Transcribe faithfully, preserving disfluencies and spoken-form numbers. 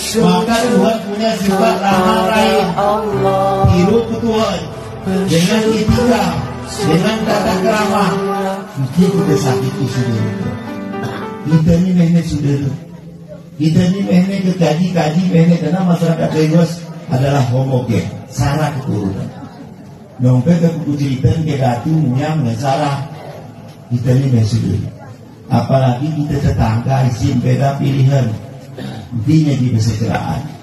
Maka Tuhan punya sifat ramah lain. Hidup ketuaan dengan etika, dengan tata kerama. Kita sudah sakit sudah. Kita ni mehne sudah. Kita ni mehne kaji-kaji mehne karena masyarakat Lagos adalah homogen, syarat keturunan. Nongpe ke buku cerita ke datu yang ngesara. Kita ni mehne sudah. Apalagi kita tetangga isim beda pilihan. Intinya di kesejahteraan.